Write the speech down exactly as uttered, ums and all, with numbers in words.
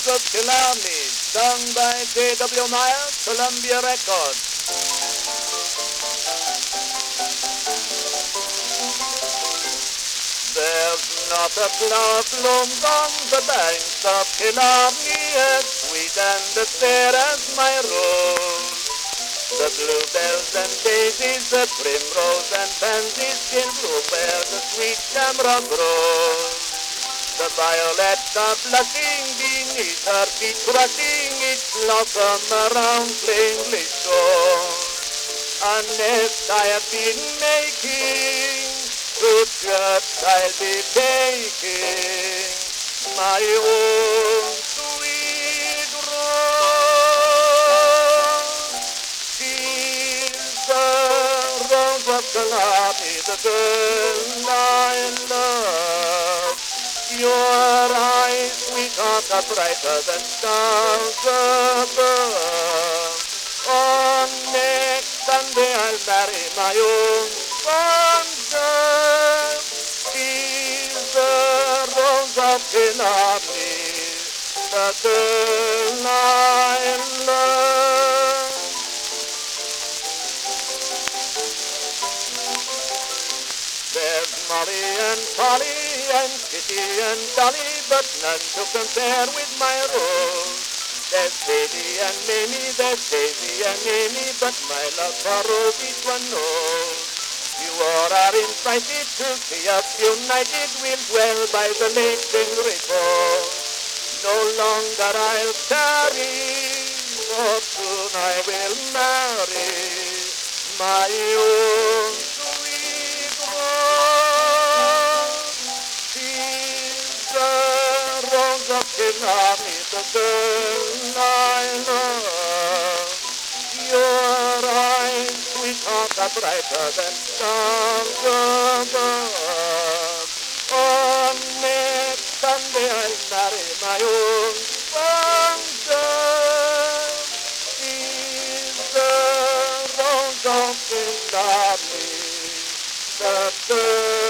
Rose of Killarney, sung by J W. Myers, Columbia Records. There's not a flower blooms on the banks of Killarney as sweet and as fair as my rose. The bluebells and daisies, the primrose and pansies still bloom where the sweet shamrock grows. The violets are blushing beneath her feet, crushing each blossom around plainly shown. A nest I have been making, to church I'll be taking my own sweet rose. She's the rose of Killarney, the girl I love. Your eyes, sweetheart, are brighter than stars above. On next Sunday I'll marry my own Sunday. She's the rose of Killarney, the girl I love. There's Molly and Polly and Kitty and Dolly, but none to compare with my rose. There's Sadie and Mamie, there's Daisy and Amy, but my love for Rose each one knows. You all are invited to see us united, we'll dwell by the lake in repose. No longer I'll tarry, for soon I will marry my own sweet rose. She's the rose of Killarney, the girl I love. Your eyes, sweetheart, are brighter than stars above. On next Sunday I'll marry my own Sunday. She's the rose of Killarney, the girl